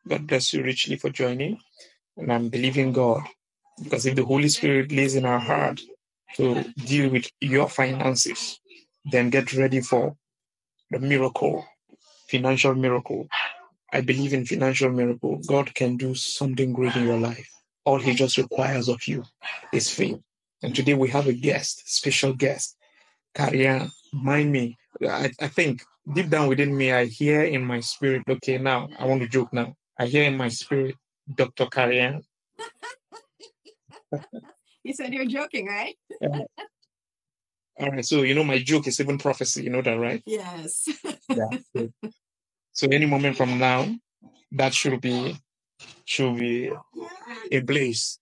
God bless you richly for joining. And I'm believing God, because if the Holy Spirit lays in our heart to deal with your finances, then get ready for the miracle, financial miracle. I believe in financial miracle. God can do something great in your life. All he just requires of you is faith. And today we have a guest, special guest, Karian. Mind me, I think deep down within me, I hear in my spirit, okay, now I want to joke now. I hear in my spirit, Dr. Karian. You said you're joking, right? All right, so my joke is even prophecy. You know that, right? Yes. Yeah. So any moment from now, that should be a blaze.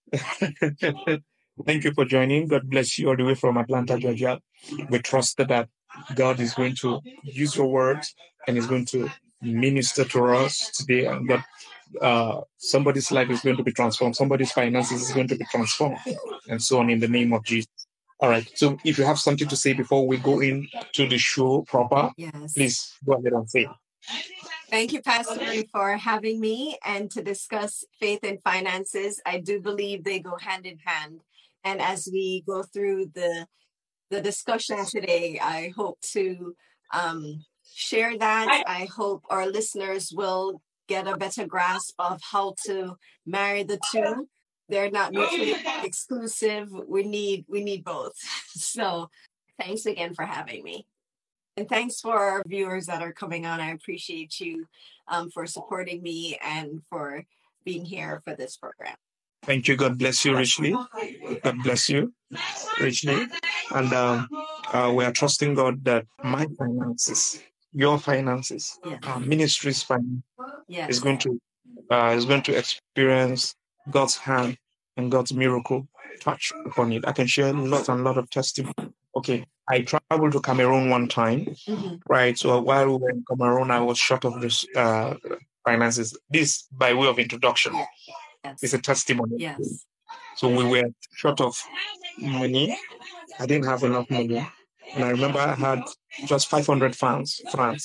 Thank you for joining. God bless you all the way from Atlanta, Georgia. We trust that God is going to use your words and is going to minister to us today, and that somebody's life is going to be transformed, somebody's finances is going to be transformed, and so on in the name of Jesus. All right. So if you have something to say before we go into the show proper, Yes. please go ahead and say. Thank you, Pastor Ray, for having me and to discuss faith and finances. I do believe they go hand in hand. And as we go through the discussion today, I hope to share that. I hope our listeners will get a better grasp of how to marry the two. They're not mutually exclusive. We need both. So thanks again for having me. And thanks for our viewers that are coming on. I appreciate you for supporting me and for being here for this program. Thank you. God bless you richly. God bless you richly. And we are trusting God that my finances, your finances, our ministry's finance is going to experience God's hand and God's miracle touch upon it. I can share lots and lot of testimony. Okay, I traveled to Cameroon one time, right? So while we were in Cameroon, I was short of this finances. This by way of introduction. It's a testimony. Yes. So we were short of money. I didn't have enough money. And I remember I had just 500 francs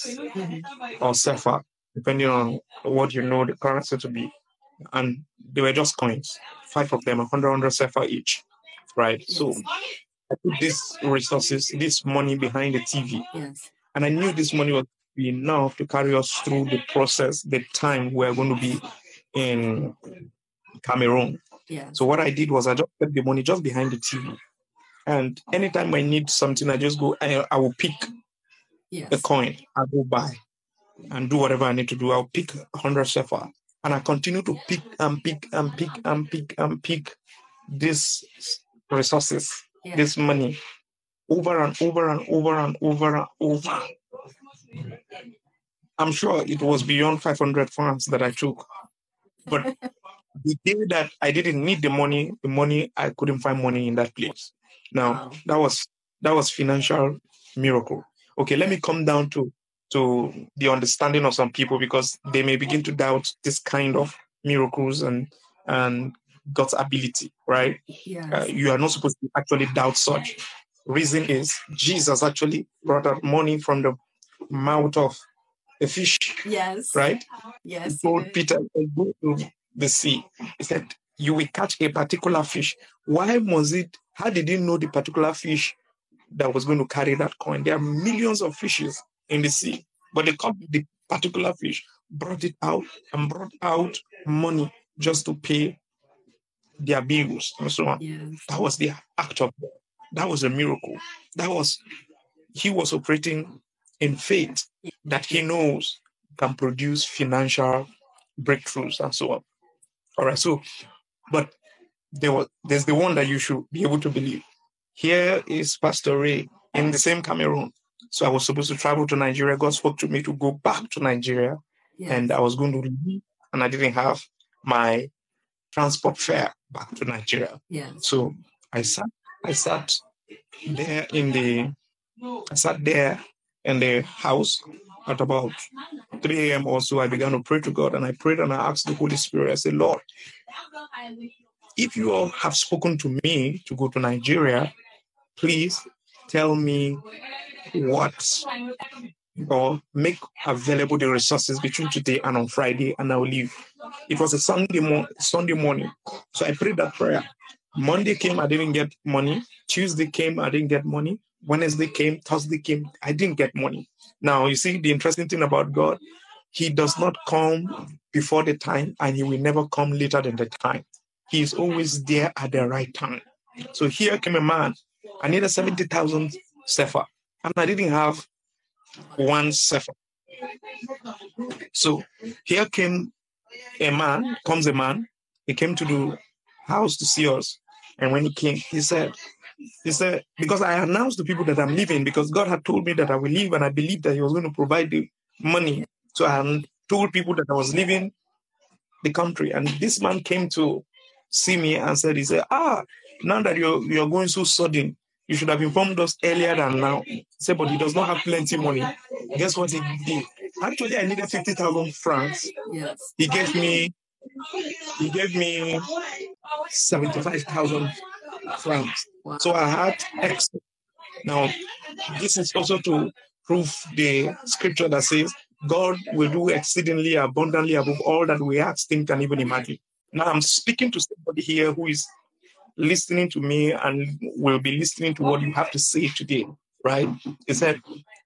or CFA, depending on what you know the currency to be. And they were just coins, 5 of them, 100 CFA each, right? Yes. So I put these resources, this money behind the TV. Yes. And I knew this money was enough to carry us through the process, the time we're going to be in Cameroon. Yes. So what I did was I just put the money just behind the TV. And anytime I need something, I just go, I will pick a coin, I'll go buy and do whatever I need to do. I'll pick 100 CFA. And I continue to pick and pick and pick and pick and pick these resources, this money, over and over and over and over and over. I'm sure it was beyond 500 francs that I took. But the day that I didn't need the money, I couldn't find money in that place. Now, that was financial miracle. Okay, let me come down to the understanding of some people, because they may begin to doubt this kind of miracles and God's ability, right? Yes. You are not supposed to actually doubt such. Reason is Jesus actually brought out money from the mouth of a fish. Yes. Right? Yes. He told Peter, go to the sea. He said, you will catch a particular fish. How did he know the particular fish that was going to carry that coin? There are millions of fishes in the sea, but the particular fish brought it out and brought out money just to pay their bills and so on. Yes. That was the act of God. That was a miracle. He was operating in faith that he knows can produce financial breakthroughs and so on. All right. So, but there's the one that you should be able to believe. Here is Pastor Ray in the same Cameroon. So I was supposed to travel to Nigeria. God spoke to me to go back to Nigeria, and I was going to leave, and I didn't have my transport fare back to Nigeria. So I sat there in the house at about 3 a.m. or so. I began to pray to God, and I prayed and I asked the Holy Spirit, I said, Lord, if you all have spoken to me to go to Nigeria, please tell me what or make available the resources between today and on Friday, and I'll leave. It was a Sunday morning. So I prayed that prayer. Monday came, I didn't get money. Tuesday came, I didn't get money. Wednesday came, Thursday came, I didn't get money. Now, you see, the interesting thing about God, He does not come before the time, and He will never come later than the time. He is always there at the right time. So here came a man. I needed 70,000 sefer, and I didn't have one sefer. So here comes a man. He came to the house to see us. And when he came, he said, because I announced to people that I'm leaving, because God had told me that I will leave, and I believed that He was going to provide the money. So I told people that I was leaving the country. And this man came to see me and said, now that you're going so sudden, you should have informed us earlier than now. He said, but he does not have plenty money. Guess what he did? Actually, I needed 50,000 francs. Yes. He gave me 75,000 francs. Wow. So I had extra. Now, this is also to prove the scripture that says God will do exceedingly abundantly above all that we ask, think, and even imagine. Now, I'm speaking to somebody here who is listening to me and will be listening to what you have to say today, right? He said,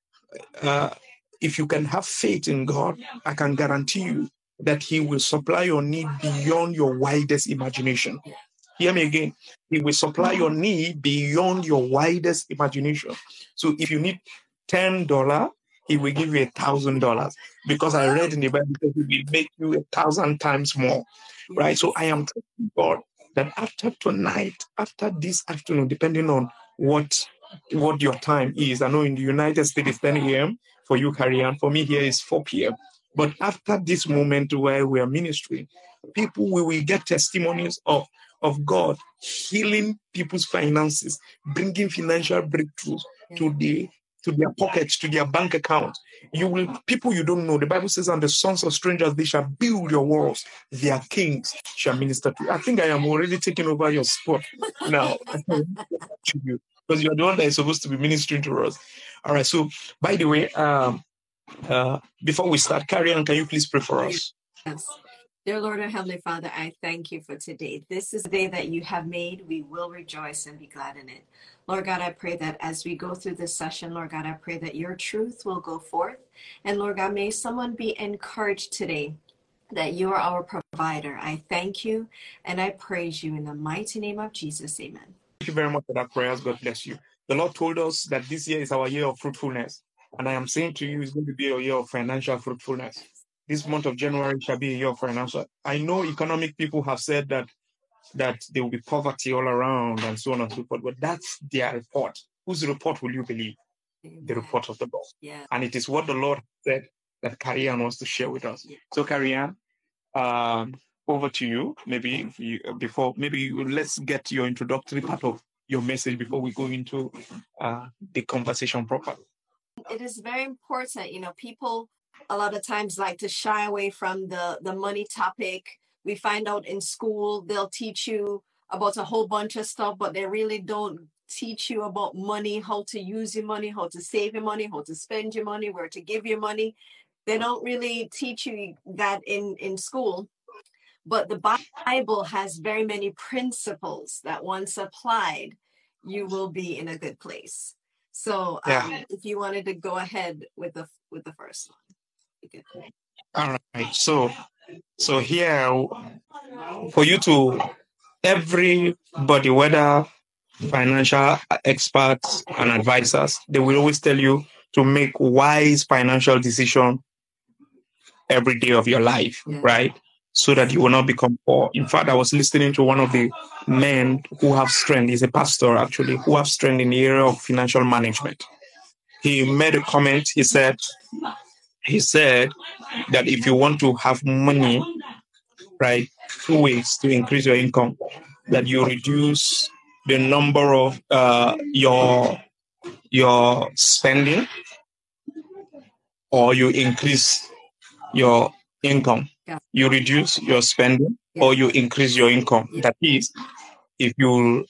if you can have faith in God, I can guarantee you that He will supply your need beyond your widest imagination. Hear me again. He will supply your need beyond your widest imagination. So if you need $10, He will give you $1,000, because I read in the Bible that He will make you 1,000 times more, right? So I am telling God that after tonight, after this afternoon, depending on what your time is, I know in the United States it's 10 a.m. for you, Carrie-Ann. For me here is 4 p.m. But after this moment where we are ministering, people will get testimonies of God healing people's finances, bringing financial breakthroughs to their pockets, to their bank account. People you don't know. The Bible says, and the sons of strangers, they shall build your walls. Their kings shall minister to you. I think I am already taking over your spot now. Because you're the one that is supposed to be ministering to us. All right. So, by the way, before we start, Carrie-Ann, can you please pray for us? Yes. Dear Lord and Heavenly Father, I thank you for today. This is the day that you have made. We will rejoice and be glad in it. Lord God, I pray that as we go through this session, Lord God, I pray that your truth will go forth. And Lord God, may someone be encouraged today that you are our provider. I thank you and I praise you in the mighty name of Jesus. Amen. Thank you very much for that prayers. God bless you. The Lord told us that this year is our year of fruitfulness. And I am saying to you, it's going to be a year of financial fruitfulness. This month of January shall be a year of financial. I know economic people have said that there will be poverty all around and so on and so forth, but that's their report. Whose report will you believe? Amen. The report of the Lord. Yeah. And it is what the Lord said that Carrie-Ann wants to share with us. So Carrie-Ann, over to you. Maybe let's get your introductory part of your message before we go into the conversation proper. It is very important. People a lot of times like to shy away from the money topic. We find out in school, they'll teach you about a whole bunch of stuff, but they really don't teach you about money, how to use your money, how to save your money, how to spend your money, where to give your money. They don't really teach you that in school. But the Bible has very many principles that once applied, you will be in a good place. So if you wanted to go ahead with the first one. All right. So here, for you to, everybody, whether financial experts and advisors, they will always tell you to make wise financial decisions every day of your life, right? So that you will not become poor. In fact, I was listening to one of the men who have strength. He's a pastor, actually, who have strength in the area of financial management. He made a comment. He said that if you want to have money, right, 2 ways to increase your income, that you reduce the number of your spending, or you increase your income. You reduce your spending or you increase your income. That is, if you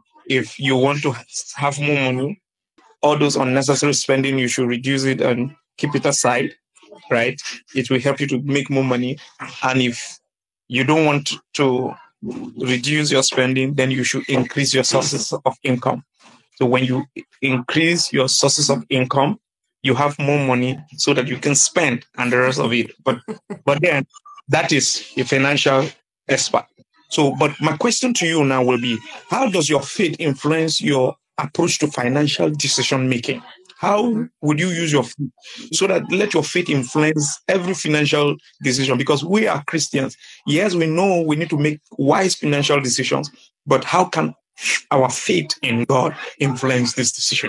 want to have more money, all those unnecessary spending, you should reduce it, and keep it aside, right? It will help you to make more money. And if you don't want to reduce your spending, then you should increase your sources of income. So when you increase your sources of income, you have more money so that you can spend and the rest of it. But then that is a financial expert. So, but my question to you now will be, how does your faith influence your approach to financial decision making? How would you use your faith so that let your faith influence every financial decision? Because we are Christians. Yes, we know we need to make wise financial decisions, but how can our faith in God influence this decision?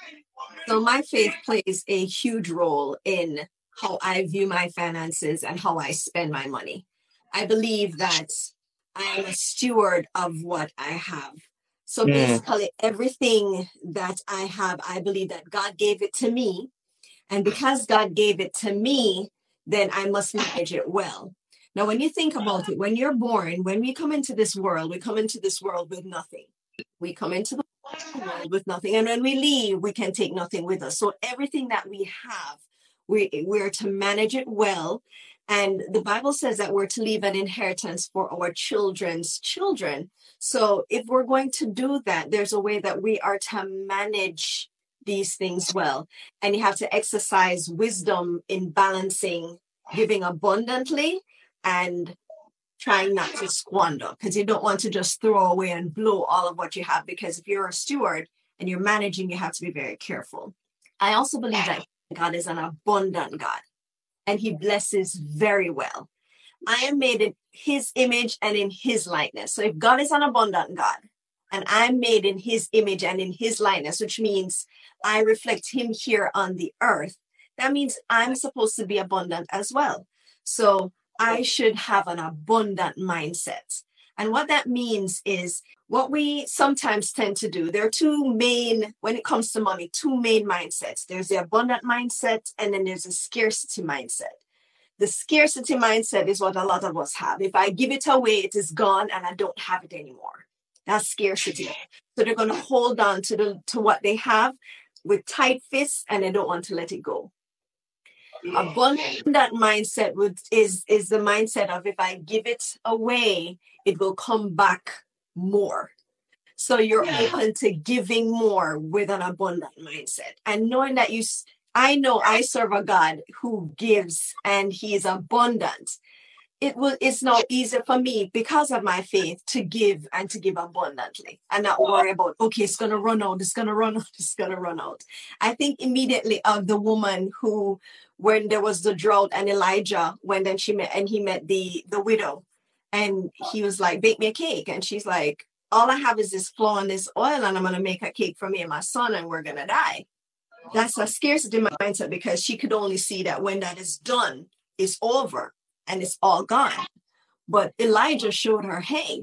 So my faith plays a huge role in how I view my finances and how I spend my money. I believe that I am a steward of what I have. So basically, everything that I have, I believe that God gave it to me. And because God gave it to me, then I must manage it well. Now, when you think about it, when you're born, when we come into this world, we come into this world with nothing. We come into the world with nothing. And when we leave, we can take nothing with us. So everything that we have, we're to manage it well. And the Bible says that we're to leave an inheritance for our children's children. So if we're going to do that, there's a way that we are to manage these things well. And you have to exercise wisdom in balancing giving abundantly and trying not to squander, because you don't want to just throw away and blow all of what you have. Because if you're a steward and you're managing, you have to be very careful. I also believe that God is an abundant God and he blesses very well. I am made in his image and in his likeness. So if God is an abundant God and I'm made in his image and in his likeness, which means I reflect him here on the earth, that means I'm supposed to be abundant as well. So I should have an abundant mindset. And what that means is what we sometimes tend to do. There are two main, when it comes to money, two main mindsets. There's the abundant mindset and then there's a scarcity mindset. The scarcity mindset is what a lot of us have. If I give it away, it is gone and I don't have it anymore. That's scarcity. So they're going to hold on to what they have with tight fists and they don't want to let it go. Abundant mindset is the mindset of if I give it away, it will come back more. So you're open to giving more with an abundant mindset and knowing that I know I serve a God who gives and he is abundant. It's now easier for me because of my faith to give and to give abundantly and not worry about, okay, it's going to run out. It's going to run out. It's going to run out. I think immediately of the woman who, when there was the drought and Elijah, he met the widow and he was like, bake me a cake. And she's like, all I have is this flour and this oil and I'm going to make a cake for me and my son and we're going to die. That's a scarcity mindset because she could only see that when that is done, it's over. And it's all gone. But Elijah showed her, hey,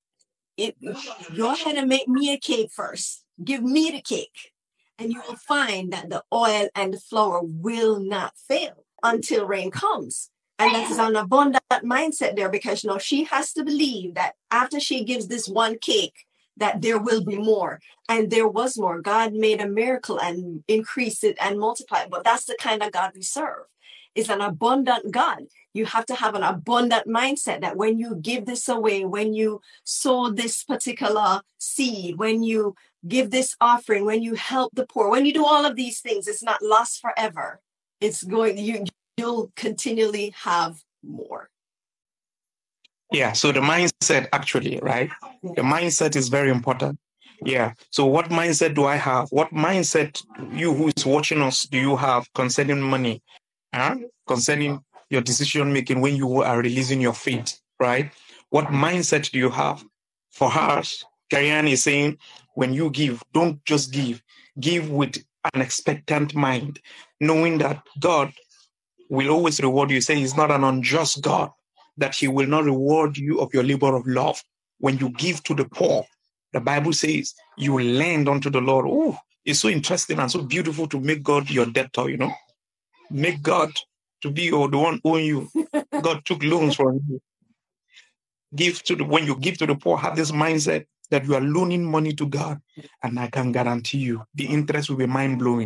go ahead and make me a cake first. Give me the cake. And you will find that the oil and the flour will not fail until rain comes. And that is an abundant mindset there because she has to believe that after she gives this one cake, that there will be more. And there was more. God made a miracle and increased it and multiplied it. But that's the kind of God we serve. It's an abundant God. You have to have an abundant mindset that when you give this away, when you sow this particular seed, when you give this offering, when you help the poor, when you do all of these things, it's not lost forever. You'll continually have more. Yeah. So the mindset actually, right? The mindset is very important. Yeah. So what mindset do I have? What mindset you who is watching us do you have concerning money? Concerning your decision making when you are releasing your faith, right? What mindset do you have? For us, Karian is saying, when you give, don't just give. Give with an expectant mind, knowing that God will always reward you. Say he's not an unjust God, that he will not reward you of your labor of love. When you give to the poor, the Bible says you will lend unto the Lord. Oh, it's so interesting and so beautiful to make God your debtor, Make God to be the one owing you. God took loans from you. When you give to the poor, have this mindset that you are loaning money to God. And I can guarantee you the interest will be mind-blowing.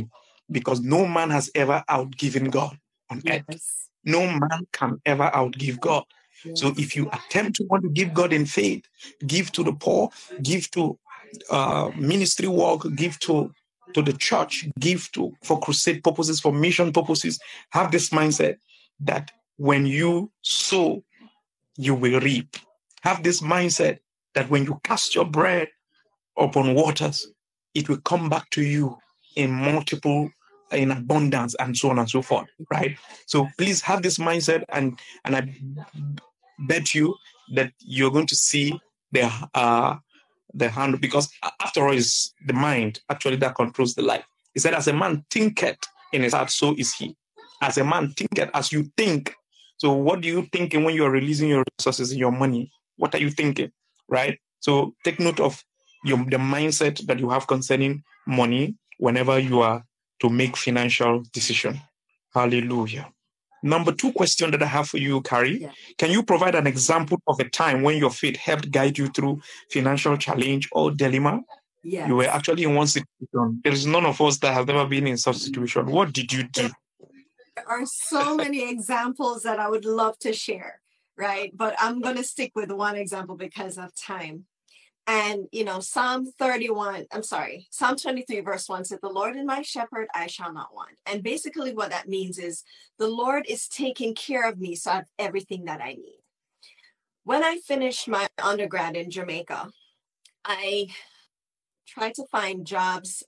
because no man has ever outgiven God on earth. Yes. No man can ever outgive God. Yes. So if you attempt to want to give God in faith, give to the poor, give to ministry work, give to the church, give to for crusade purposes, for mission purposes, have this mindset that when you sow, you will reap. Have this mindset that when you cast your bread upon waters, it will come back to you in multiple, in abundance, and so on and so forth, right? So please have this mindset, and I bet you that you're going to see the hand, because after all, is the mind actually that controls the life. He said, as a man thinketh in his heart, so is he. As a man thinketh, as you think. So what do you thinking when you're releasing your resources, your money? What are you thinking, right? So take note of the mindset that you have concerning money whenever you are to make financial decision. Hallelujah. Number 2 question that I have for you, Carrie. Yeah. Can you provide an example of a time when your faith helped guide you through financial challenge or dilemma? Yes. You were actually in one situation. There is none of us that have ever been in such situation. What did you do? There are so many examples that I would love to share, right? But I'm going to stick with one example because of time. And, Psalm 23, verse 1 said, the Lord is my shepherd, I shall not want. And basically what that means is the Lord is taking care of me, so I have everything that I need. When I finished my undergrad in Jamaica, I tried to find jobs.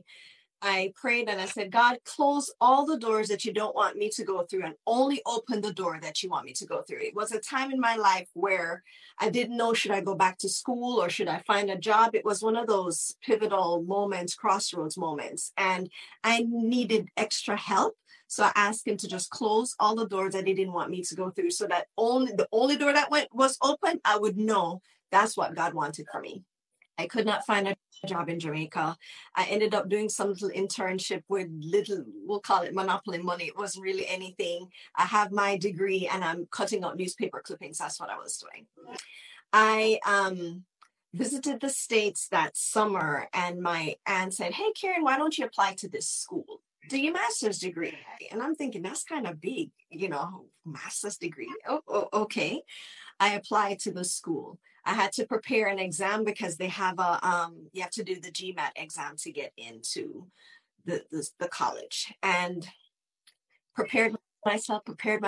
I prayed and I said, God, close all the doors that you don't want me to go through and only open the door that you want me to go through. It was a time in my life where I didn't know, should I go back to school or should I find a job? It was one of those pivotal moments, crossroads moments, and I needed extra help. So I asked him to just close all the doors that he didn't want me to go through, so that the only door that was open, I would know that's what God wanted for me. I could not find a job in Jamaica. I ended up doing some little internship with we'll call it monopoly money. It wasn't really anything. I have my degree and I'm cutting out newspaper clippings. That's what I was doing. I visited the States that summer and my aunt said, hey, Karen, why don't you apply to this school? Do your master's degree? And I'm thinking that's kind of big, master's degree. Oh, okay. I applied to the school. I had to prepare an exam because they have you have to do the GMAT exam to get into the college, and prepared myself,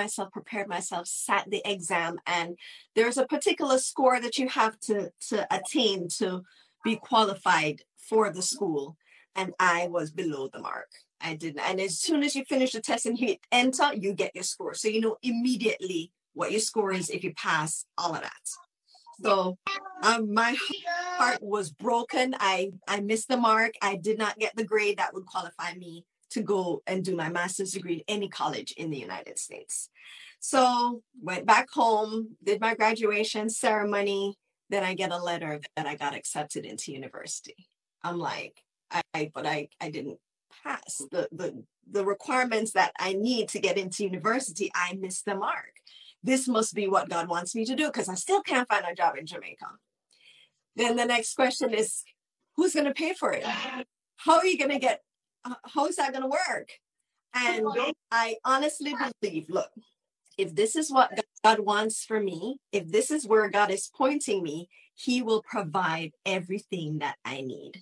sat the exam, and there's a particular score that you have to attain to be qualified for the school. And I was below the mark. I didn't. And as soon as you finish the test and hit enter, you get your score. So you know immediately what your score is if you pass all of that. So my heart was broken. I missed the mark. I did not get the grade that would qualify me to go and do my master's degree at any college in the United States. So went back home, did my graduation ceremony. Then I get a letter that I got accepted into university. I'm like, I didn't pass the requirements that I need to get into university. I missed the mark. This must be what God wants me to do, because I still can't find a job in Jamaica. Then the next question is, who's going to pay for it? How are you going to get, how is that going to work? And I honestly believe, look, if this is what God wants for me, if this is where God is pointing me, he will provide everything that I need.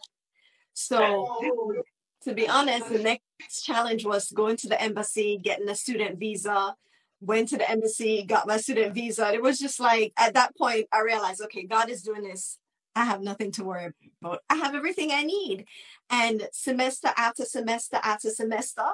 So to be honest, the next challenge was going to the embassy, getting a student visa. Went to the embassy, got my student visa. It was just like, at that point, I realized, okay, God is doing this. I have nothing to worry about. I have everything I need. And semester after semester after semester,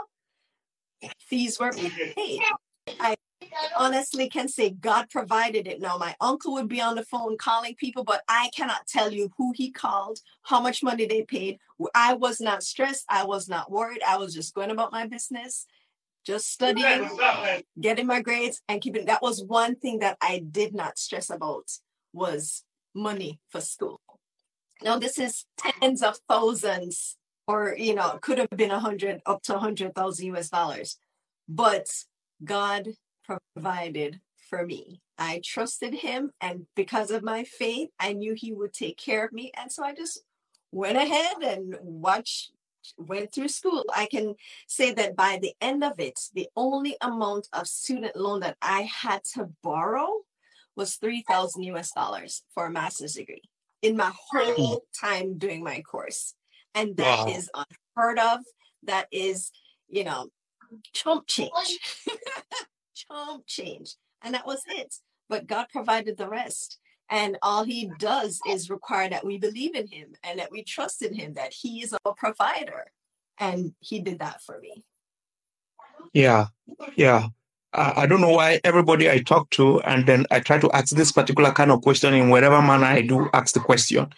fees were paid. I honestly can say God provided it. Now, my uncle would be on the phone calling people, but I cannot tell you who he called, how much money they paid. I was not stressed. I was not worried. I was just going about my business, just studying, getting my grades, and keeping. That was one thing that I did not stress about, was money for school. Now, this is tens of thousands, or, could have been up to 100,000 US dollars. But God provided for me. I trusted him, and because of my faith, I knew he would take care of me. And so I just went ahead and watched went through school, I can say that by the end of it, the only amount of student loan that I had to borrow was 3,000 US dollars for a master's degree in my whole time doing my course. And that Wow. is unheard of. That is, chump change. Chump change. And that was it. But God provided the rest. And all he does is require that we believe in him and that we trust in him, that he is our provider. And he did that for me. Yeah. I don't know why everybody I talk to, and then I try to ask this particular kind of question in whatever manner I do ask the question.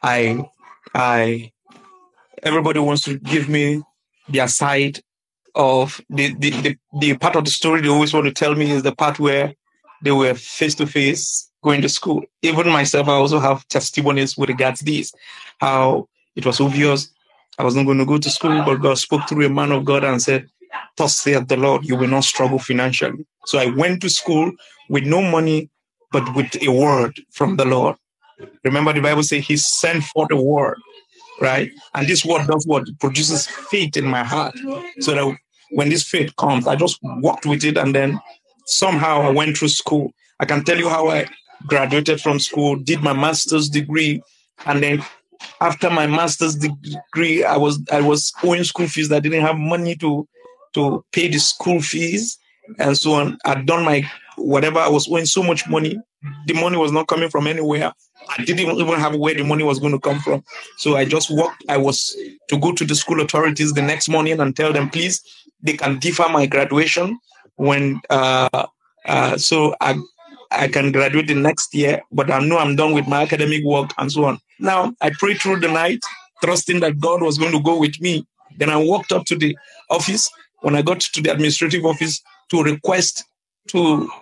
I everybody wants to give me their side of the part of the story they always want to tell me is the part where they were face to face going to school. Even myself, I also have testimonies with regards to this, how it was obvious I wasn't going to go to school, but God spoke through a man of God and said, "Thus saith the Lord, you will not struggle financially." So I went to school with no money, but with a word from the Lord. Remember, the Bible says he sent forth a word, right? And this word does what? It produces faith in my heart. So that when this faith comes, I just walked with it, and then somehow I went through school. I can tell you how I graduated from school, did my master's degree, and then after my master's degree, I was owing school fees. I didn't have money to pay the school fees and so on. I'd done my whatever. I was owing so much money. The money was not coming from anywhere. I didn't even have where the money was going to come from. So I just walked. I was to go to the school authorities the next morning and tell them, please, they can defer my graduation when so I can graduate the next year, but I know I'm done with my academic work and so on. Now, I prayed through the night, trusting that God was going to go with me. Then I walked up to the office. When I got to the administrative office to request to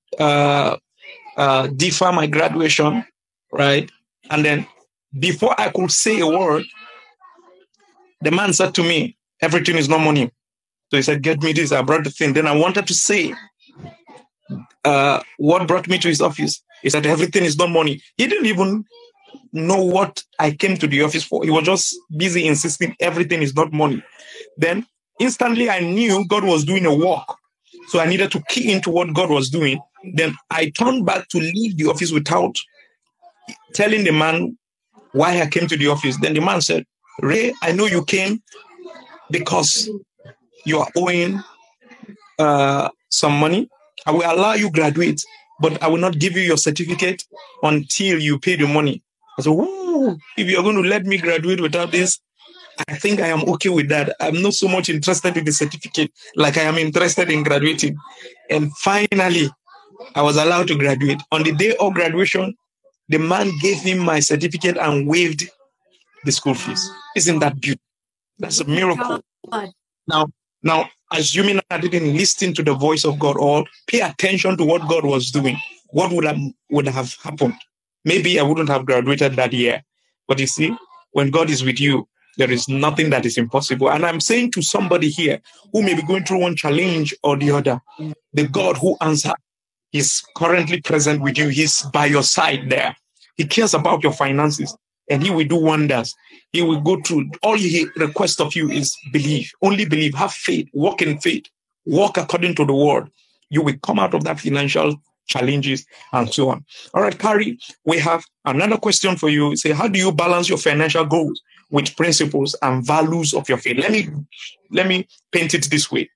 defer my graduation, right? And then before I could say a word, the man said to me, "Everything is not money." So he said, "Get me this." I brought the thing. Then I wanted to say what brought me to his office. He said, "Everything is not money." He didn't even know what I came to the office for. He was just busy insisting everything is not money. Then instantly I knew God was doing a work. So I needed to key into what God was doing. Then I turned back to leave the office without telling the man why I came to the office. Then the man said, "Ray, I know you came because you are owing some money. I will allow you graduate, but I will not give you your certificate until you pay the money." I said, "Ooh, if you're going to let me graduate without this, I think I am okay with that. I'm not so much interested in the certificate like I am interested in graduating." And finally, I was allowed to graduate. On the day of graduation, the man gave me my certificate and waived the school fees. Isn't that beautiful? That's a miracle. Now, assuming I didn't listen to the voice of God or pay attention to what God was doing, what would have happened? Maybe I wouldn't have graduated that year. But you see, when God is with you, there is nothing that is impossible. And I'm saying to somebody here who may be going through one challenge or the other, the God who answers is currently present with you. He's by your side there. He cares about your finances and he will do wonders. He will go through. All he requests of you is believe. Only believe. Have faith. Walk in faith. Walk according to the word. You will come out of that financial challenges and so on. All right, Carrie, we have another question for you. Say, how do you balance your financial goals with principles and values of your faith? Let me paint it this way.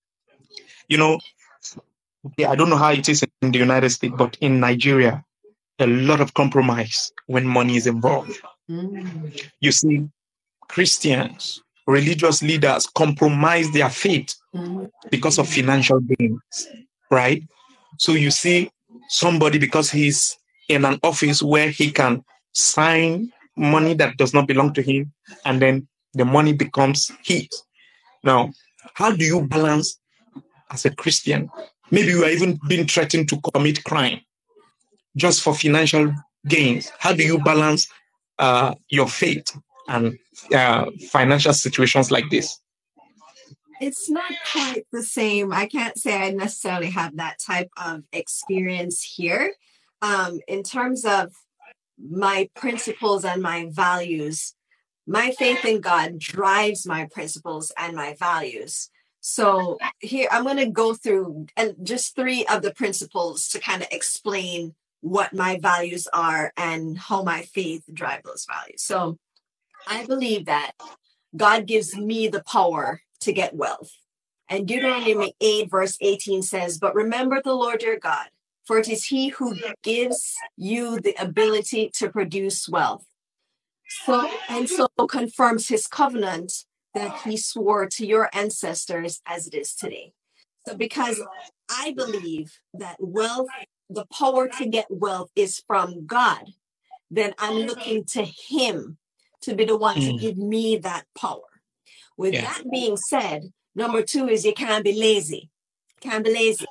I don't know how it is in the United States, but in Nigeria, a lot of compromise when money is involved. You see, Christians, religious leaders compromise their faith because of financial gains, right? So you see somebody, because he's in an office where he can sign money that does not belong to him, and then the money becomes his. Now, how do you balance as a Christian? Maybe you are even being threatened to commit crime just for financial gains. How do you balance your faith and financial situations like this? It's not quite the same. I can't say I necessarily have that type of experience here. In terms of my principles and my values, my faith in God drives my principles and my values. So here I'm going to go through and just 3 of the principles to kind of explain what my values are and how my faith drive those values. So I believe that God gives me the power to get wealth. And Deuteronomy 8 verse 18 says, "But remember the Lord your God, for it is he who gives you the ability to produce wealth. So confirms his covenant that he swore to your ancestors as it is today." So because I believe that wealth, the power to get wealth is from God, then I'm looking to him to be the one to give me that power. With that being said, number 2 is you can't be lazy. Can't be lazy.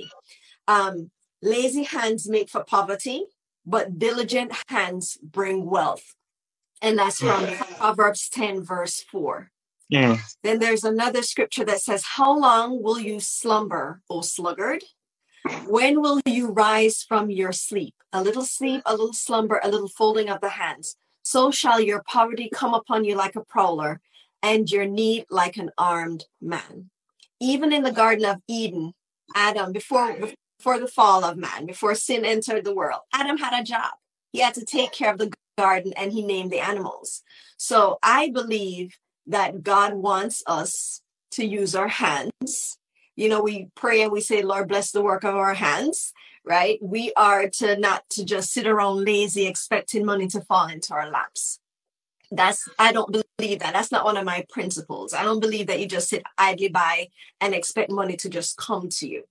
Lazy hands make for poverty, but diligent hands bring wealth. And that's from Proverbs 10 verse 4. Then there's another scripture that says, "How long will you slumber, O sluggard? When will you rise from your sleep? A little slumber, a little folding of the hands. So shall your poverty come upon you like a prowler, and your need like an armed man." Even in the Garden of Eden, Adam, before the fall of man, before sin entered the world, Adam had a job. He had to take care of the garden, and he named the animals. So I believe that God wants us to use our hands. We pray and we say, "Lord, bless the work of our hands," right? We are to not to just sit around lazy, expecting money to fall into our laps. I don't believe that. That's not one of my principles. I don't believe that you just sit idly by and expect money to just come to you.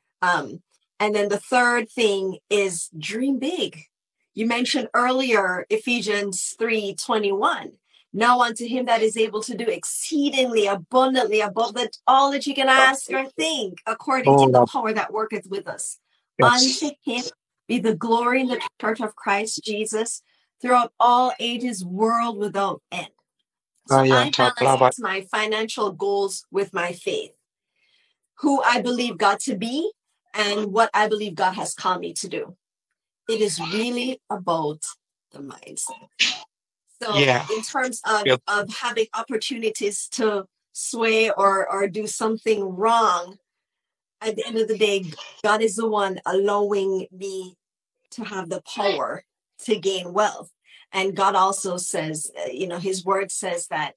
And then the third thing is dream big. You mentioned earlier Ephesians 3:21. "Now unto him that is able to do exceedingly abundantly above all that you can ask or think, according to the power that worketh with us. Unto him be the glory in the church of Christ Jesus throughout all ages, world without end." So I balance my financial goals with my faith, who I believe God to be, and what I believe God has called me to do. It is really about the mindset. So in terms of having opportunities to sway or do something wrong, at the end of the day, God is the one allowing me to have the power to gain wealth. And God also says, his word says that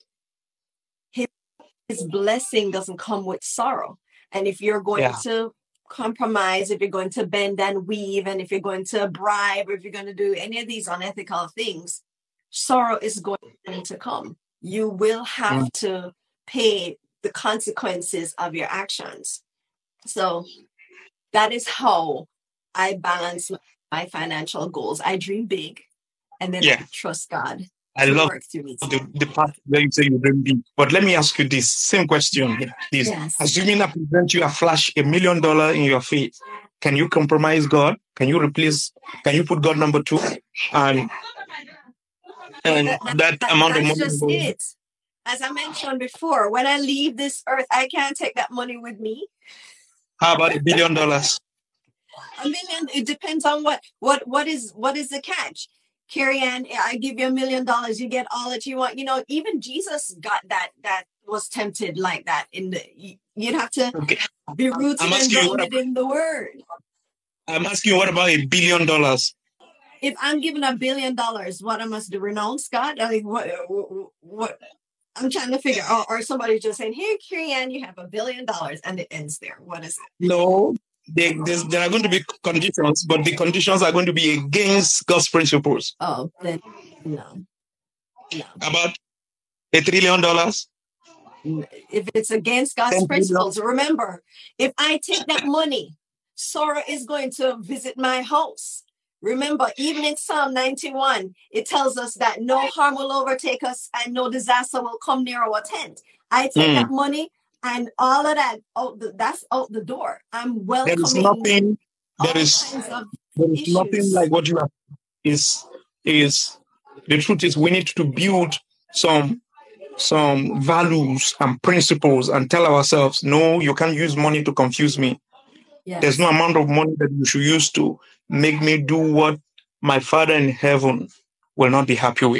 his blessing doesn't come with sorrow. And if you're going to compromise, if you're going to bend and weave, and if you're going to bribe, or if you're going to do any of these unethical things, sorrow is going to come. You will have to pay the consequences of your actions. So that is how I balance my financial goals. I dream big, and then I trust God. I love the part where you say you dream big. But let me ask you this same question. Assuming I present you a flash $1 million in your faith, can you compromise God? Can you put God number 2? And that amount of money. That's just it. As I mentioned before, when I leave this earth, I can't take that money with me. How about $1 billion? $1 million, it depends on what is the catch. Carrie Ann, I give you $1 million, you get all that you want. Even Jesus got that was tempted like that. You'd have to be rooted and grounded in the word. I'm asking you, what about $1 billion? If I'm given $1 billion, what I must do? Renounce God? I mean, what? I'm trying to figure out. Or somebody just saying, "Here, Carrie Ann, you have $1 billion," and it ends there. What is it? No, there are going to be conditions, but the conditions are going to be against God's principles. Oh, then no. About $1 trillion? If it's against God's principles, remember, if I take that money, sorrow is going to visit my house. Remember, even in Psalm 91, it tells us that no harm will overtake us and no disaster will come near our tent. I take that money and all of that, that's out the door. I'm welcoming. There is nothing like what you have. Is the truth is we need to build some values and principles and tell ourselves, no, you can't use money to confuse me. Yes. There's no amount of money that you should use to make me do what my Father in heaven will not be happy with.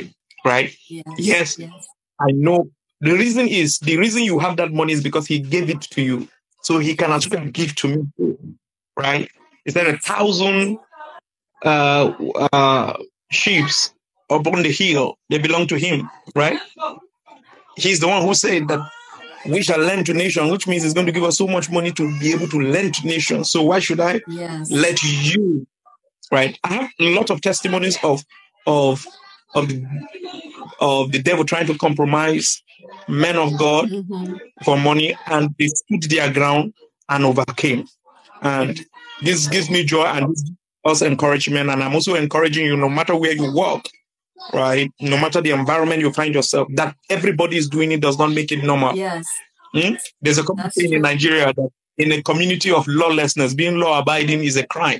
right? Yes, I know. The reason you have that money is because he gave it to you. So he can as well give to me, right? He said 1,000 uh, sheep upon the hill, they belong to him, right? He's the one who said that we shall lend to nations, which means he's going to give us so much money to be able to lend to nations. So why should I let you, right? I have a lot of testimonies of of the devil trying to compromise men of God for money, and they stood their ground and overcame. And this gives me joy and this gives us encouragement. And I'm also encouraging you, no matter where you walk, right? No matter the environment you find yourself, that everybody is doing it does not make it normal. There's a common saying in Nigeria that in a community of lawlessness, being law abiding is a crime.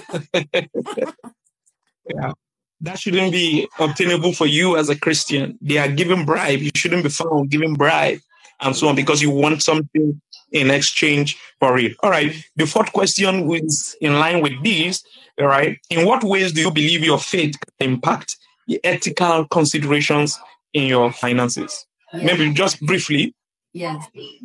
Yeah. That shouldn't be obtainable for you as a Christian. They are giving bribe. You shouldn't be found giving bribe and so on because you want something in exchange for it. All right. The fourth question is in line with these. All right. In what ways do you believe your faith can impact the ethical considerations in your finances? Maybe just briefly. Yes.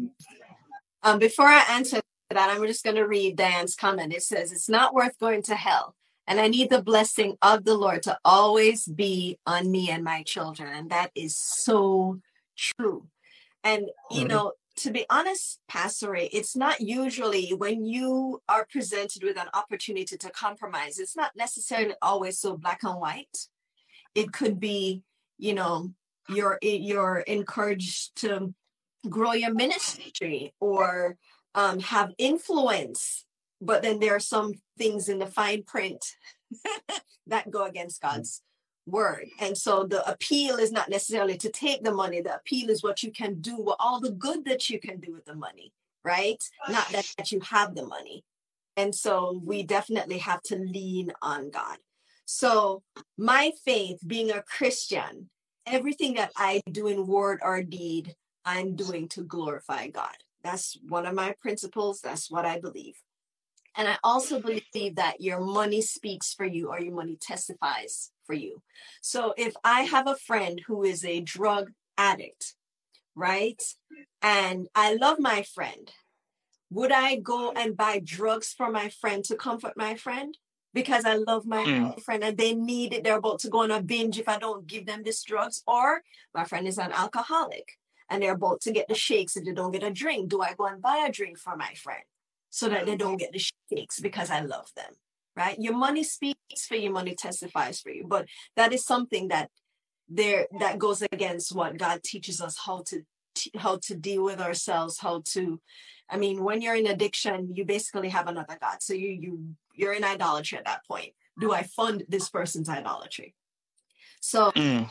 Before I answer that, I'm just going to read Diane's comment. It says, it's not worth going to hell. And I need the blessing of the Lord to always be on me and my children. And that is so true. And, you know, to be honest, Pastor Ray, it's not usually when you are presented with an opportunity to compromise, it's not necessarily always so black and white. It could be, you know, you're encouraged to grow your ministry or have influence. But then there are some things in the fine print that go against God's word. And so the appeal is not necessarily to take the money. The appeal is what you can do with all the good that you can do with the money, right? Not that you have the money. And so we definitely have to lean on God. So my faith, being a Christian, everything that I do in word or deed, I'm doing to glorify God. That's one of my principles. That's what I believe. And I also believe that your money speaks for you or your money testifies for you. So if I have a friend who is a drug addict, right? And I love my friend, would I go and buy drugs for my friend to comfort my friend? Because I love my friend and they need it. They're about to go on a binge if I don't give them these drugs. Or my friend is an alcoholic and they're about to get the shakes if they don't get a drink. Do I go and buy a drink for my friend so that they don't get the shakes because I love them, right? Your money speaks for you, money testifies for you. But that is something that goes against what God teaches us how to deal with ourselves, I mean, when you're in addiction, you basically have another God. So you're in idolatry at that point. Do I fund this person's idolatry? So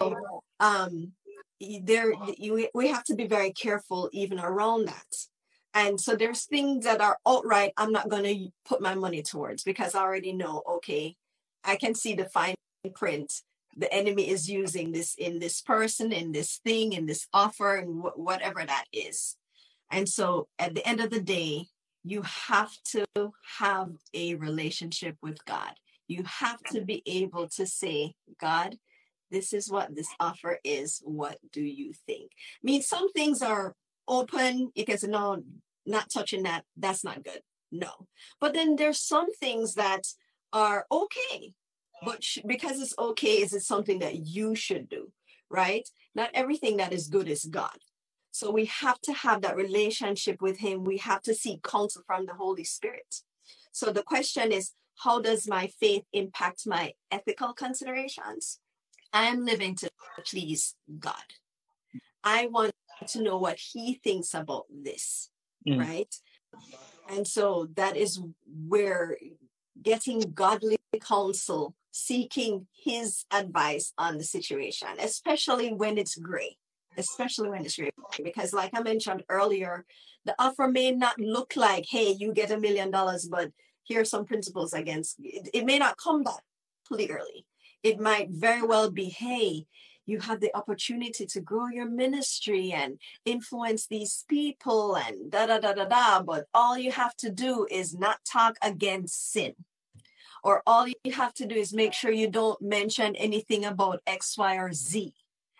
we have to be very careful even around that. And so there's things that are outright I'm not going to put my money towards because I already know, okay, I can see the fine print. The enemy is using this in this person, in this thing, in this offer, and whatever that is. And so at the end of the day, you have to have a relationship with God. You have to be able to say, God, this is what this offer is. What do you think? I mean, some things are open. You can say, no, not touching that. That's not good. No. But then there's some things that are okay. But because it's okay, is it something that you should do, right? Not everything that is good is God. So we have to have that relationship with him. We have to seek counsel from the Holy Spirit. So the question is, how does my faith impact my ethical considerations? I am living to please God. I want to know what he thinks about this, right? And so that is where getting godly counsel, seeking his advice on the situation, especially when it's gray. Because like I mentioned earlier, the offer may not look like, hey, you get $1 million, but here are some principles against it. It may not come that clearly. It might very well be, hey, you have the opportunity to grow your ministry and influence these people and da-da-da-da-da, but all you have to do is not talk against sin. Or all you have to do is make sure you don't mention anything about X, Y, or Z.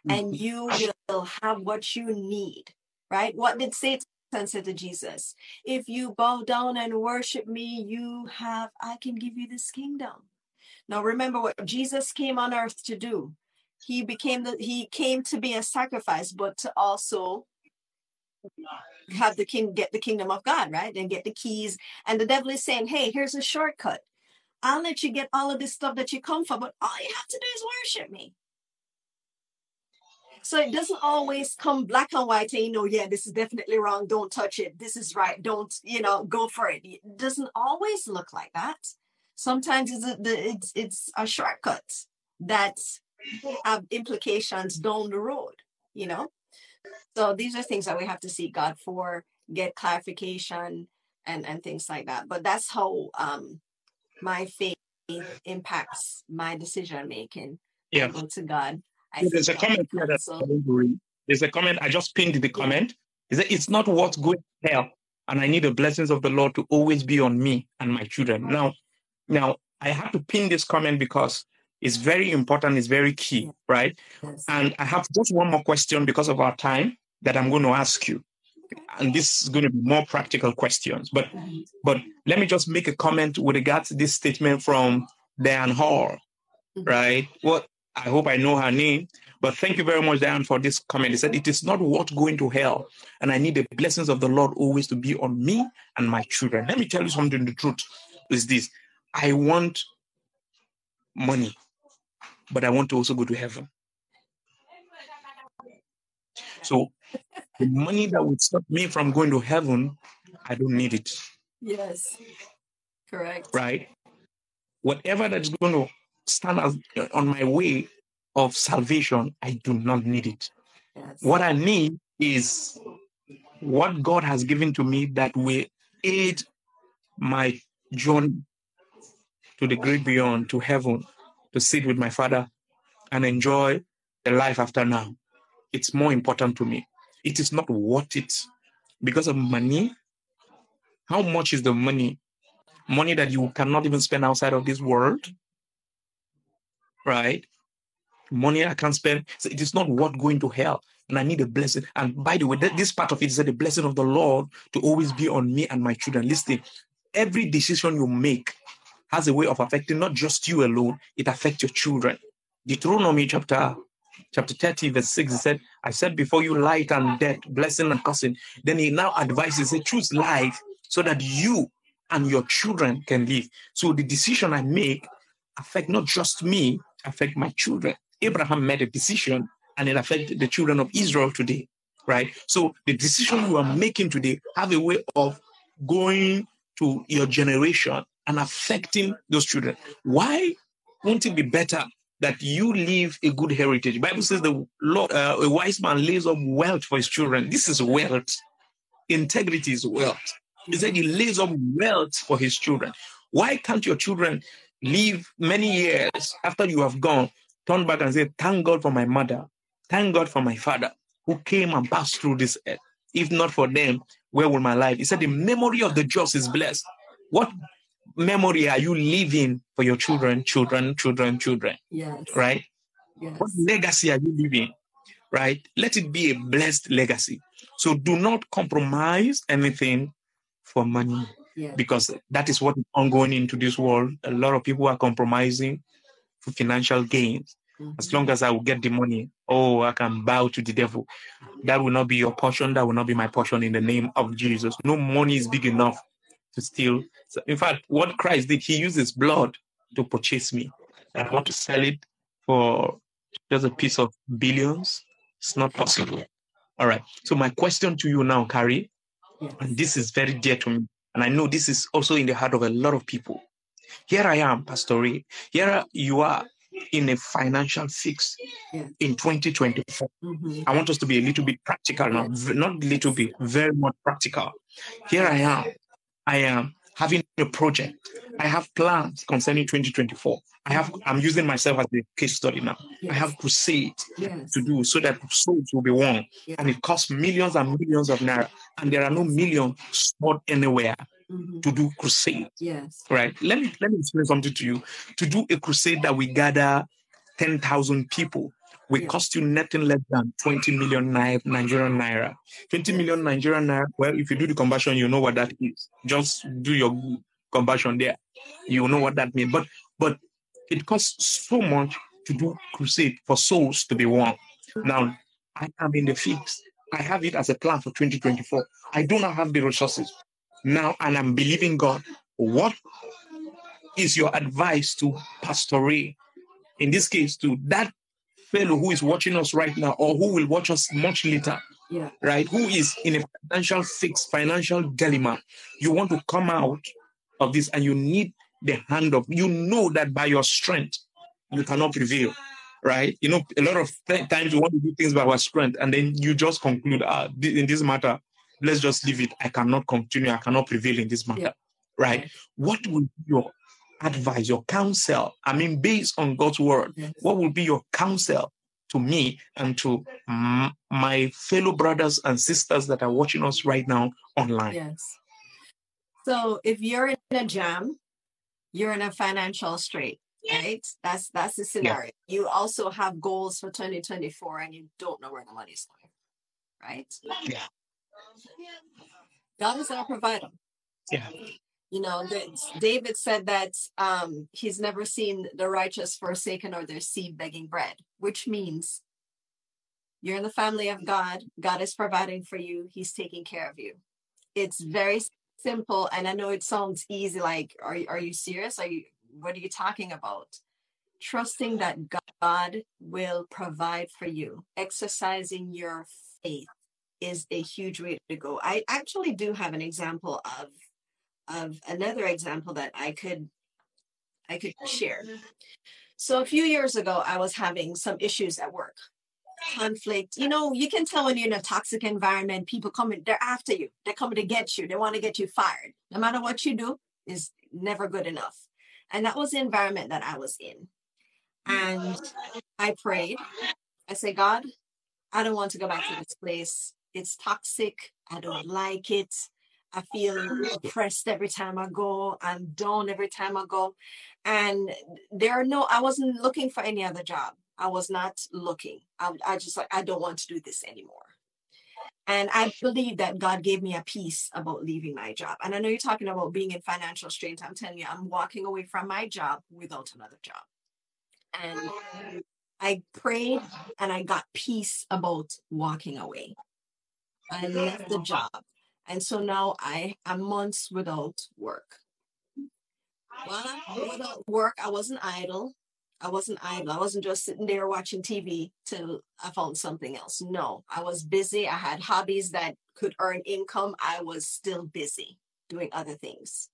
and you will have what you need, right? What did Satan say to Jesus? If you bow down and worship me, I can give you this kingdom. Now remember what Jesus came on earth to do. He came to be a sacrifice, but to also have get the kingdom of God, right? And get the keys. And the devil is saying, hey, here's a shortcut. I'll let you get all of this stuff that you come for, but all you have to do is worship me. So it doesn't always come black and white and, yeah, this is definitely wrong. Don't touch it. This is right. Don't, go for it. It doesn't always look like that. Sometimes it's a shortcut that have implications down the road, So these are things that we have to seek God for, get clarification and things like that. But that's how my faith impacts my decision making. Yeah. I go to God. There's a comment here that I want to read. There's a comment. I just pinned the comment. Is that it's not what's going to hell, and I need the blessings of the Lord to always be on me and my children. Now I have to pin this comment because it's very important. It's very key, right? Yes. And I have just one more question because of our time that I'm going to ask you. And this is going to be more practical questions. But let me just make a comment with regard to this statement from Diane Hall, right? Well, I hope I know her name, but thank you very much, Diane, for this comment. He said, it is not worth going to hell, and I need the blessings of the Lord always to be on me and my children. Let me tell you something. The truth is this. I want money, but I want to also go to heaven. So the money that would stop me from going to heaven, I don't need it. Yes, correct. Right? Whatever that's going to stand on my way of salvation, I do not need it. Yes. What I need is what God has given to me that will aid my journey to the great beyond, to heaven, to sit with my Father and enjoy the life after now. It's more important to me. It is not worth it because of money. How much is the money? Money that you cannot even spend outside of this world, right? Money I can't spend. So it is not worth going to hell. And I need a blessing. And by the way, this part of it is that the blessing of the Lord to always be on me and my children. Listen, every decision you make has a way of affecting not just you alone, it affects your children. Deuteronomy chapter 30, verse 6, he said, I said before you light and death, blessing and cursing. Then he now advises, he choose life so that you and your children can live. So the decision I make affect not just me, affect my children. Abraham made a decision and it affected the children of Israel today, right? So the decision you are making today have a way of going to your generation and affecting those children. Why won't it be better that you leave a good heritage? The Bible says the Lord, a wise man lays up wealth for his children. This is wealth. Integrity is wealth. He said he lays up wealth for his children. Why can't your children live many years after you have gone, turn back and say, thank God for my mother, thank God for my father who came and passed through this earth. If not for them, where will my life? He said the memory of the just is blessed. What memory are you leaving for your children? Yes. Right? Yes. What legacy are you leaving? Right? Let it be a blessed legacy. So do not compromise anything for money. Yeah. Because that is what is ongoing into this world. A lot of people are compromising for financial gains. As long as I will get the money, I can bow to the devil. That will not be your portion. That will not be my portion in the name of Jesus. No money is big enough to steal. So in fact, what Christ did, he used his blood to purchase me. I want to sell it for just a piece of billions. It's not possible. All right. So my question to you now, Carrie, and this is very dear to me, and I know this is also in the heart of a lot of people. Here I am, Pastor Ray. Here you are in a financial fix in 2024. I want us to be a little bit practical now. Not a little bit, very much practical. Here I am. I am having a project. I have plans concerning 2024. I'm using myself as a case study now. I have crusades to do so that souls will be won. And it costs millions and millions of naira. And there are no millions stored anywhere to do crusade. Right? Let me explain something to you. To do a crusade that we gather 10,000 people will cost you nothing less than 20 million Nigerian naira. 20 million Nigerian naira. Well, if you do the conversion, you know what that is. Just do your conversion there. You know what that means. But it costs so much to do crusade for souls to be won. Now, I am in the fix. I have it as a plan for 2024. I do not have the resources now, and I'm believing God. What is your advice to Pastor Ray? In this case, to that fellow who is watching us right now, or who will watch us much later, right? Who is in a financial fix, financial dilemma. You want to come out of this, and you need the hand of, you know that by your strength, you cannot prevail, right? You know, a lot of times we want to do things by our strength, and then you just conclude, in this matter, let's just leave it. I cannot continue. I cannot prevail in this matter, right? What will be your advice, your counsel? I mean, based on God's word, what will be your counsel to me and to my fellow brothers and sisters that are watching us right now online? Yes. So if you're in a jam, you're in a financial strait, right? That's the scenario. You also have goals for 2024 and you don't know where the money's going, right? Yeah. God is our provider. Yeah. You know, David said that he's never seen the righteous forsaken or their seed begging bread, which means you're in the family of God. God is providing for you. He's taking care of you. It's very simple. And I know it sounds easy. Like, are you serious? What are you talking about? Trusting that God will provide for you. Exercising your faith is a huge way to go. I actually do have an example of another example that I could share. So a few years ago, I was having some issues at work. Conflict. You know, you can tell when you're in a toxic environment, people coming, they're after you. They're coming to get you. They want to get you fired. No matter what you do is never good enough. And that was the environment that I was in. And I prayed. I said, God, I don't want to go back to this place. It's toxic. I don't like it. I feel oppressed every time I go. I'm down every time I go. And I wasn't looking for any other job. I was not looking. I just I don't want to do this anymore. And I believe that God gave me a peace about leaving my job. And I know you're talking about being in financial strain. I'm telling you, I'm walking away from my job without another job. And I prayed and I got peace about walking away. I left the job. And so now I am months without work. While I'm without work, I wasn't idle. I wasn't just sitting there watching TV till I found something else. No, I was busy. I had hobbies that could earn income. I was still busy doing other things.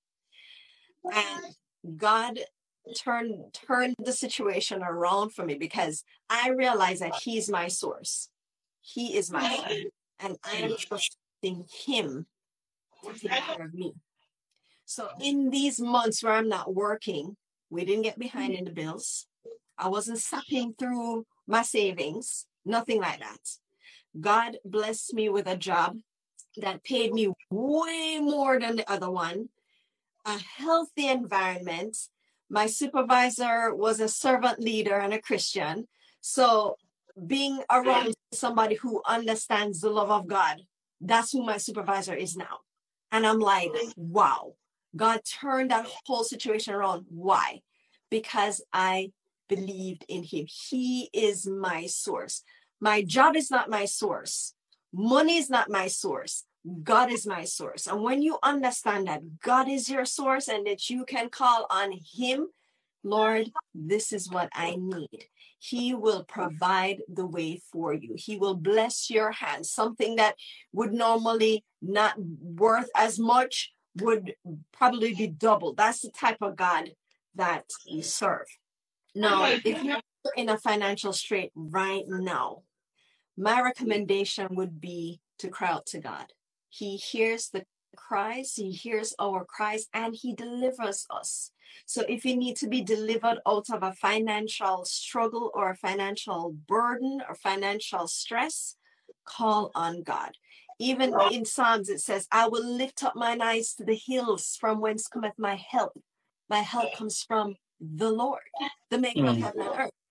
And God turned the situation around for me because I realized that He's my source. He is my source. And I am trusting Him to take care of me. So in these months where I'm not working, we didn't get behind in the bills. I wasn't sapping through my savings, nothing like that. God blessed me with a job that paid me way more than the other one, a healthy environment. My supervisor was a servant leader and a Christian. So being around somebody who understands the love of God, that's who my supervisor is now. And I'm like, wow, God turned that whole situation around. Why? Because I believed in Him. He is my source. My job is not my source. Money is not my source. God is my source. And when you understand that God is your source and that you can call on Him, Lord, this is what I need. He will provide the way for you. He will bless your hands. Something that would normally not worth as much would probably be double. That's the type of God that we serve. Now, if you're in a financial strait right now, my recommendation would be to cry out to God. He hears the cries, He hears our cries, and He delivers us. So if you need to be delivered out of a financial struggle or a financial burden or financial stress, call on God. Even in Psalms, it says, I will lift up mine eyes to the hills from whence cometh my help. My help comes from the Lord, the maker of heaven and earth.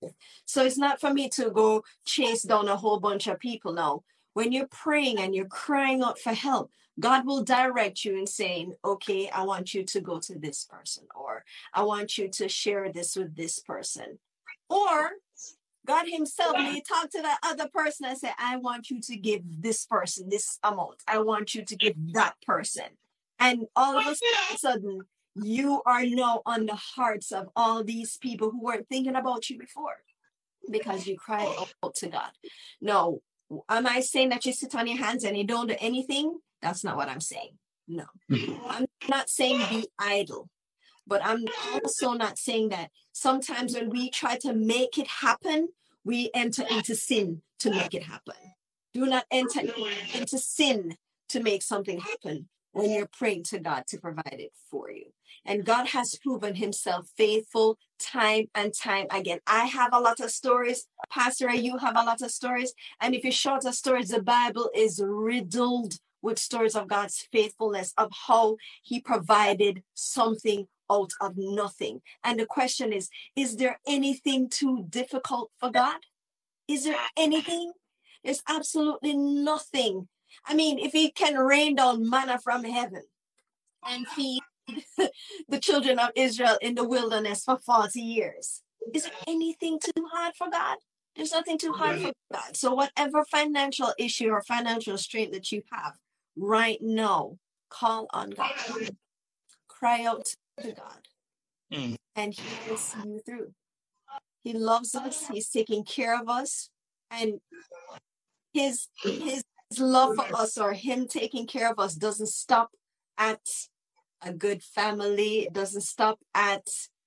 So it's not for me to go chase down a whole bunch of people now. When you're praying and you're crying out for help, God will direct you in saying, okay, I want you to go to this person, or I want you to share this with this person. Or God himself may talk to that other person and say, I want you to give this person this amount. I want you to give that person. And all of a sudden, you are now on the hearts of all these people who weren't thinking about you before because you cried out to God. No, am I saying that you sit on your hands and you don't do anything? That's not what I'm saying. No, I'm not saying be idle. But I'm also not saying that sometimes when we try to make it happen, we enter into sin to make it happen. Do not enter into sin to make something happen when you're praying to God to provide it for you. And God has proven himself faithful time and time again. I have a lot of stories. Pastor, you have a lot of stories. And if you're short of stories, the Bible is riddled with stories of God's faithfulness, of how he provided something out of nothing. And the question is there anything too difficult for God? Is there anything? There's absolutely nothing. I mean, if he can rain down manna from heaven and feed the children of Israel in the wilderness for 40 years, is there anything too hard for God? There's nothing too hard for God. So whatever financial issue or financial strain that you have right now, call on God. Cry out to God. And he will see you through. He loves us. He's taking care of us. And his love for us, or him taking care of us, doesn't stop at a good family. It doesn't stop at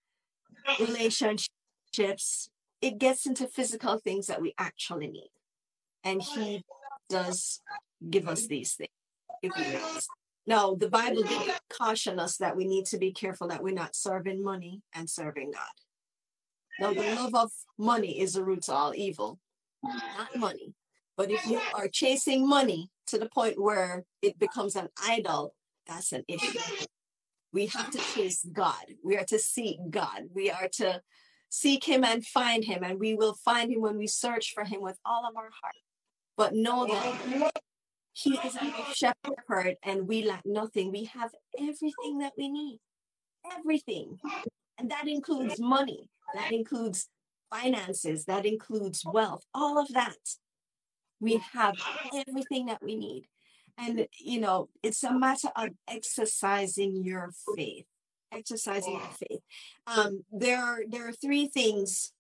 relationships. It gets into physical things that we actually need. And he does give us these things if we ask. Now, the Bible did caution us that we need to be careful that we're not serving money and serving God. Now, the love of money is the root to all evil, not money. But if you are chasing money to the point where it becomes an idol, that's an issue. We have to chase God. We are to seek God. We are to seek him and find him. And we will find him when we search for him with all of our heart. But know that he is our shepherd and we lack nothing. We have everything that we need. Everything. And that includes money. That includes finances. That includes wealth. All of that. We have everything that we need. And, it's a matter of exercising your faith. Exercising your faith. There are three things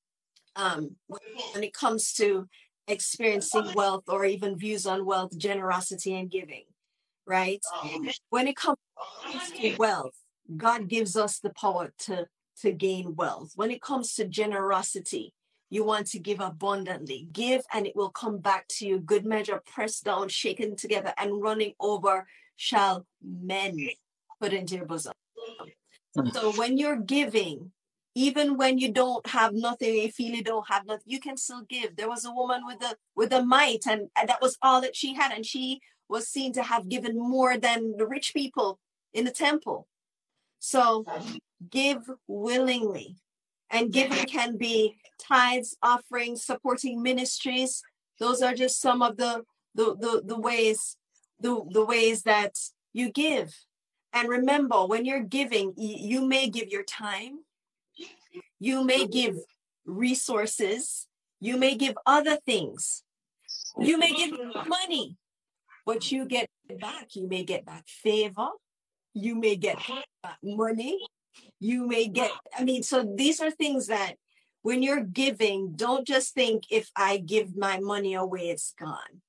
when it comes to experiencing wealth or even views on wealth: generosity and giving, right? When it comes to wealth, God gives us the power to gain wealth. When it comes to generosity, you want to give abundantly. Give and it will come back to you. Good measure, pressed down, shaken together, and running over shall men put into your bosom. So when you're giving, even when you don't have nothing, you feel you don't have nothing, you can still give. There was a woman with a mite, and that was all that she had. And she was seen to have given more than the rich people in the temple. So give willingly. And giving can be tithes, offerings, supporting ministries. Those are just some of the ways that you give. And remember, when you're giving, you may give your time, you may give resources, you may give other things, you may give money, but you get back. You may get back favor, you may get back money. You may get, so these are things that when you're giving, don't just think if I give my money away, it's gone.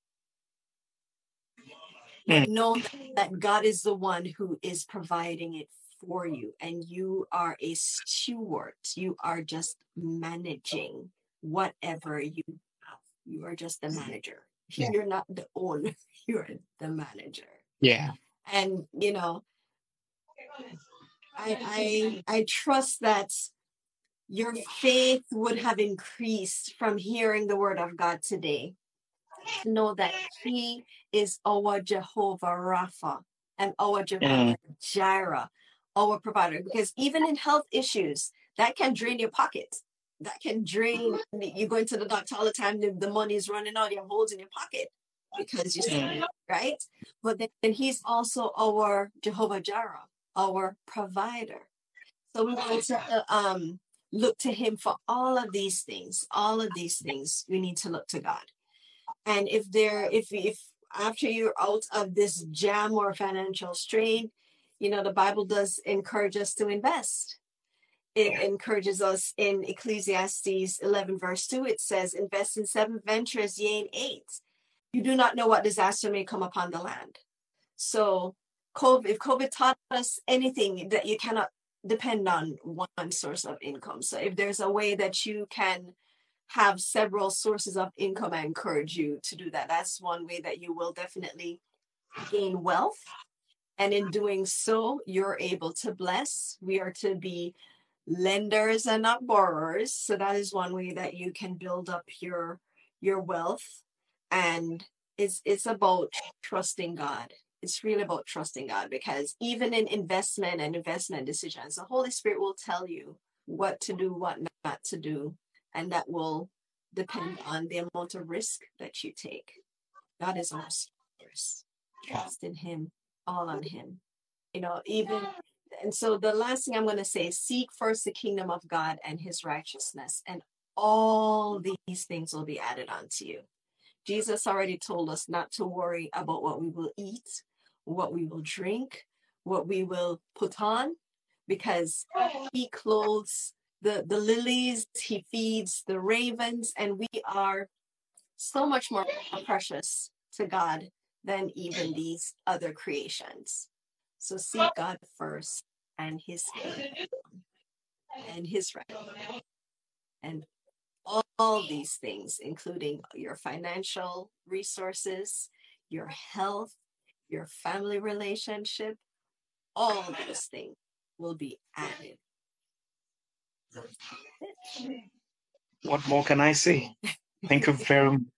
But know that God is the one who is providing it for you. And you are a steward. You are just managing whatever you have. You are just the manager. Yeah. You're not the owner. You're the manager. Yeah. And, I trust that your faith would have increased from hearing the word of God today. To know that he is our Jehovah Rapha and our Jehovah Jireh, our provider. Because even in health issues, that can drain your pockets. that can drain. You go into the doctor all the time, the money is running out, you have holes in your pocket because you see, right? But then he's also our Jehovah Jireh, our provider. So we want to look to him for all of these things. All of these things, we need to look to God. And if after you're out of this jam or financial strain, the Bible does encourage us to invest. It encourages us in Ecclesiastes 11 verse 2. It says, invest in 7 ventures, yea, in 8. You do not know what disaster may come upon the land. So if COVID taught us anything, that you cannot depend on one source of income. So if there's a way that you can have several sources of income, I encourage you to do that. That's one way that you will definitely gain wealth. And in doing so, you're able to bless. We are to be lenders and not borrowers. So that is one way that you can build up your wealth. And it's about trusting God. It's really about trusting God, because even in investment and investment decisions, the Holy Spirit will tell you what to do, what not to do. And that will depend on the amount of risk that you take. God is our source. Trust in him, all on him. And so the last thing I'm going to say is, seek first the kingdom of God and his righteousness, and all these things will be added onto you. Jesus already told us not to worry about what we will eat, what we will drink, what we will put on, because he clothes the lilies, he feeds the ravens, and we are so much more precious to God than even these other creations. So seek God first, and his kingdom and his right, and all these things, including your financial resources, your health, your family relationship, all these things will be added. What more can I say? Thank you very